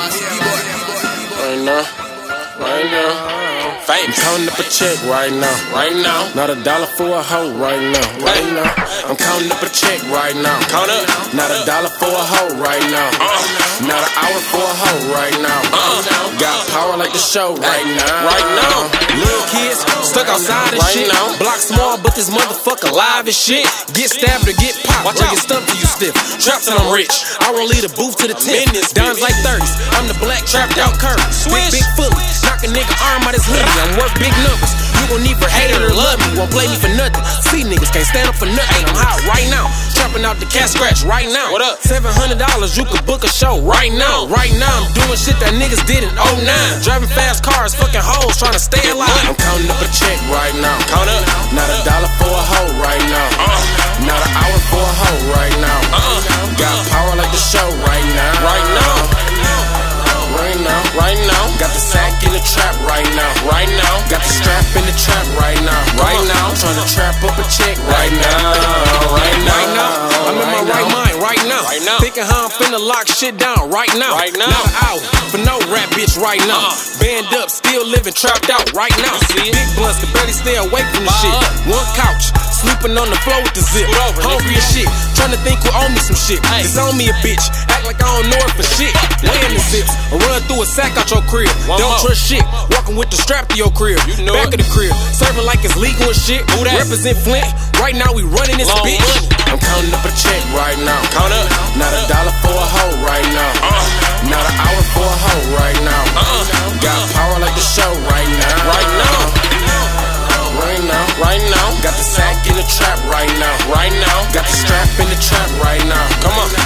Right now. I'm counting up a check right now. Not $1 for a hoe right now. I'm counting up a check right now. Count up. Not $1 for a hoe right now. Not an hour for a hoe right now. Got power like the show right now. Little kids stuck outside and shit. Block small, but this motherfucker live as shit. Get stabbed or get popped, or get stumped till you stiff. Trap till I'm rich. I won't leave the booth to the 10. Dimes like 30s. I'm the black trapped out curry. Big fully. Knock a nigga arm out his hoodie. I'm worth big numbers. You gon' either hate it or love me. Won't play me for nothing. See niggas can't stand up for nothing. I'm hot right now. Trapping out the cat scratch right now. What up? $700 you could book a show right now. Right now I'm doing shit that niggas did in 09. Driving fast cars, fucking hoes, trying to stay alive. I'm counting up a check right now. Count up. Not $1 for a hoe right now. Not an hour for a hoe right now. Got power like the show right now. Right now. Got the sack in the trap right now. Got the strap in the trap right now. Trying to trap up a check right now. I'm in my right mind right now. Thinking how I'm finna lock shit down right now. Not an hour for no rap bitch right now. Band up, still living trapped out right now. Big blunts can barely stay awake from the shit. One couch, sleeping on the floor with the zip. Hungry as shit, trying to think who owe me some shit. It's on me a bitch, act like I don't know it for shit. Weighing the zips, or run through a sack out your crib. Don't trust shit, walking with the strap to your crib. Back of the crib, serving like it's legal and shit. Represent Flint, right now we running this bitch. I'm counting up a check right now. Count up. Not $1 for a hoe right now. Not an hour for a hoe right now. Got power like the show right now. Right now. Got the sack in the trap right now. Got the strap in the trap right now. Come on.